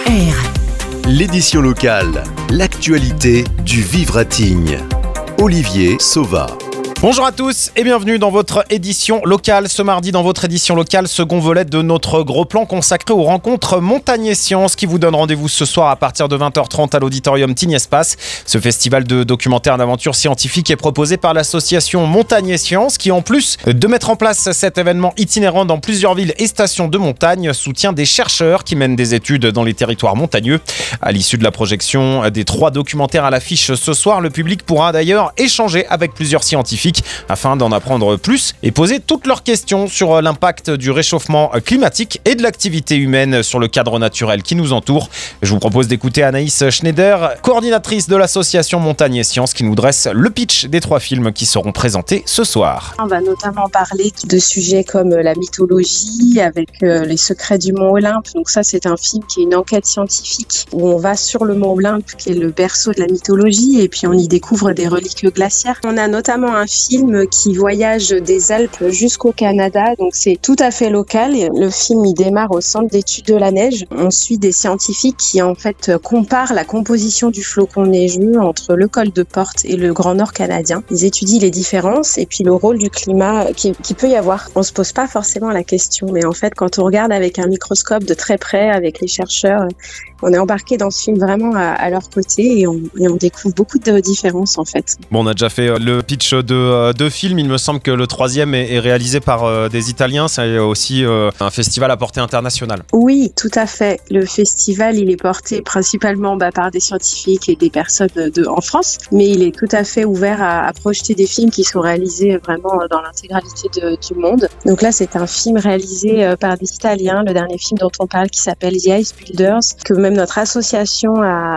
L'édition locale, l'actualité du Vivre à Tignes. Olivier Sauva. Bonjour à tous et bienvenue dans votre édition locale. Ce mardi, dans votre édition locale, second volet de notre gros plan consacré aux rencontres Montagne et Sciences qui vous donne rendez-vous ce soir à partir de 20h30 à l'auditorium Tignes Espace. Ce festival de documentaires d'aventure scientifique est proposé par l'association Montagne et Sciences qui, en plus de mettre en place cet événement itinérant dans plusieurs villes et stations de montagne, soutient des chercheurs qui mènent des études dans les territoires montagneux. À l'issue de la projection des 3 documentaires à l'affiche ce soir, le public pourra d'ailleurs échanger avec plusieurs scientifiques afin d'en apprendre plus et poser toutes leurs questions sur l'impact du réchauffement climatique et de l'activité humaine sur le cadre naturel qui nous entoure. Je vous propose d'écouter Anaïs Schneider, coordinatrice de l'association Montagne et Sciences, qui nous dresse le pitch des 3 films qui seront présentés ce soir. On va notamment parler de sujets comme la mythologie avec les secrets du Mont Olympe. Donc ça, c'est un film qui est une enquête scientifique où on va sur le Mont Olympe qui est le berceau de la mythologie et puis on y découvre des reliques glaciaires. On a notamment un film qui voyage des Alpes jusqu'au Canada, donc c'est tout à fait local. Le film il démarre au centre d'études de la neige. On suit des scientifiques qui en fait comparent la composition du flocon neigeux entre le col de Porte et le Grand Nord canadien. Ils étudient les différences et puis le rôle du climat qui peut y avoir. On se pose pas forcément la question, mais en fait quand on regarde avec un microscope de très près avec les chercheurs, on est embarqué dans ce film vraiment à leur côté et on découvre beaucoup de différences en fait. Bon, on a déjà fait le pitch de 2 films. Il me semble que le 3e est réalisé par des Italiens. C'est aussi un festival à portée internationale. Oui, tout à fait. Le festival, il est porté principalement par des scientifiques et des personnes en France, mais il est tout à fait ouvert à projeter des films qui sont réalisés vraiment dans l'intégralité du monde. Donc là, c'est un film réalisé par des Italiens, le dernier film dont on parle qui s'appelle The Ice Builders, que même notre association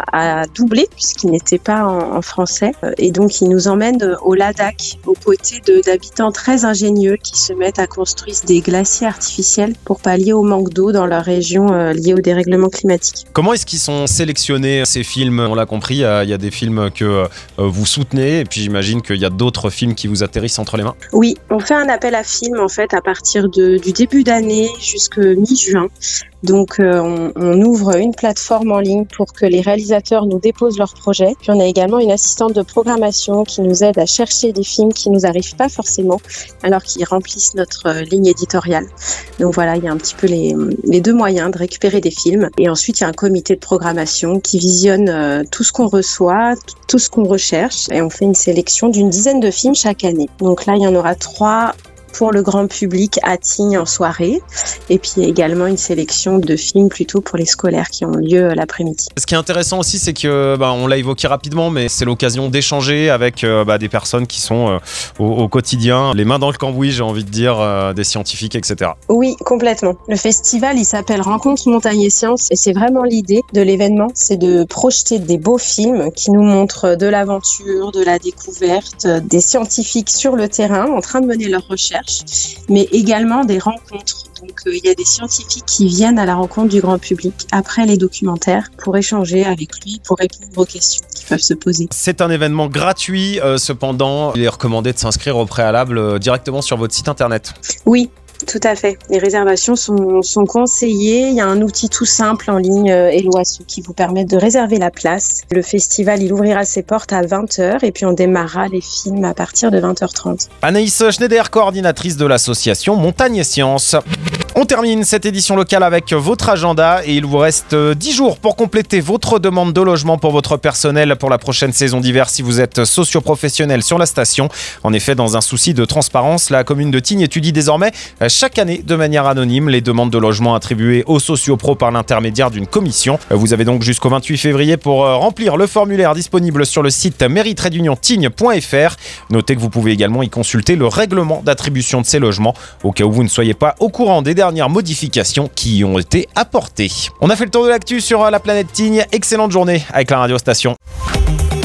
a doublé puisqu'il n'était pas en français. Et donc, il nous emmène au Ladakh, aux côtés d'habitants très ingénieux qui se mettent à construire des glaciers artificiels pour pallier au manque d'eau dans leur région liée au dérèglement climatique. Comment est-ce qu'ils sont sélectionnés ces films ? On l'a compris, il y a des films que vous soutenez et puis j'imagine qu'il y a d'autres films qui vous atterrissent entre les mains. Oui, on fait un appel à films en fait à partir du début d'année jusqu'à mi-juin. Donc on ouvre une plateforme en ligne pour que les réalisateurs nous déposent leurs projets. Puis on a également une assistante de programmation qui nous aide à chercher des films qui nous arrivent pas forcément alors qu'ils remplissent notre ligne éditoriale. Donc voilà, il y a un petit peu les 2 moyens de récupérer des films. Et ensuite, il y a un comité de programmation qui visionne tout ce qu'on reçoit, tout ce qu'on recherche. Et on fait une sélection d'une dizaine de films chaque année. Donc là, il y en aura 3 pour le grand public à Tignes en soirée et puis également une sélection de films plutôt pour les scolaires qui ont lieu l'après-midi. Ce qui est intéressant aussi, c'est que on l'a évoqué rapidement, mais c'est l'occasion d'échanger avec des personnes qui sont au quotidien, les mains dans le cambouis, j'ai envie de dire, des scientifiques, etc. Oui, complètement. Le festival, il s'appelle Rencontres Montagne et Sciences et c'est vraiment l'idée de l'événement, c'est de projeter des beaux films qui nous montrent de l'aventure, de la découverte, des scientifiques sur le terrain en train de mener leurs recherches, mais également des rencontres. Donc il y a des scientifiques qui viennent à la rencontre du grand public après les documentaires pour échanger avec lui, pour répondre aux questions qui peuvent se poser. C'est un événement gratuit, cependant, il est recommandé de s'inscrire au préalable directement sur votre site internet. Oui. Tout à fait. Les réservations sont conseillées. Il y a un outil tout simple en ligne, Eloasso, qui vous permet de réserver la place. Le festival, il ouvrira ses portes à 20h et puis on démarrera les films à partir de 20h30. Anaïs Schneider, coordinatrice de l'association Montagne et Sciences. On termine cette édition locale avec votre agenda et il vous reste 10 jours pour compléter votre demande de logement pour votre personnel pour la prochaine saison d'hiver si vous êtes socio-professionnel sur la station. En effet, dans un souci de transparence, la commune de Tignes étudie désormais chaque année de manière anonyme les demandes de logement attribuées aux sociopros par l'intermédiaire d'une commission. Vous avez donc jusqu'au 28 février pour remplir le formulaire disponible sur le site mairie-tignes.fr. Notez que vous pouvez également y consulter le règlement d'attribution de ces logements au cas où vous ne soyez pas au courant des dernières modifications qui y ont été apportées. On a fait le tour de l'actu sur la planète Tignes. Excellente journée avec la radio station.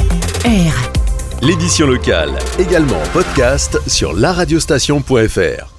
L'édition locale, également en podcast sur laradiostation.fr.